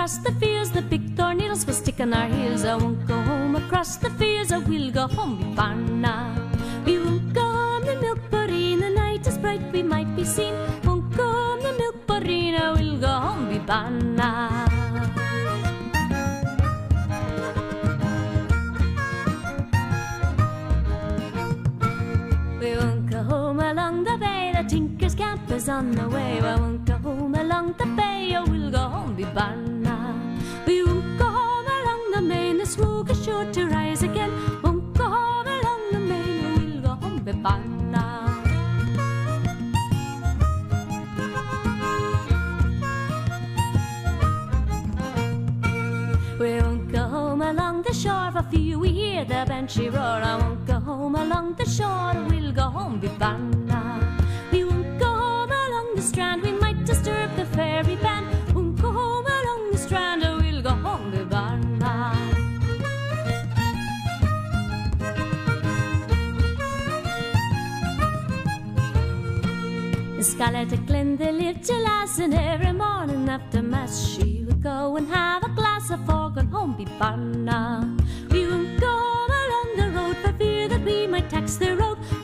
across the fields, the big thorn needles will stick in our heels. I won't go home across the fields, I will go home with Barna. We won't go home the milk potty, the night is bright, we might be seen. Won't go home the milk potty, I will go home with Barna. We won't go home along the bay, the Tinker's camp is on the way. I won't go home along the bay, I will go home with Barna. We won't go home along the main, the smoke is sure to rise again. Won't go home along the main, I will go home with Barna. We won't go home along the shore, for fear we hear the banshee roar. I won't go home along the shore, we'll go home with Barna. We won't go home along the strand, we might disturb the fairy band. Won't go home along the strand, we'll go home with Barna. In Scarlet at Glen they lived till last, and every morning after mass she would go and have a glass of fog and home be Barna. We won't go home along the road for fear that we might tax the road.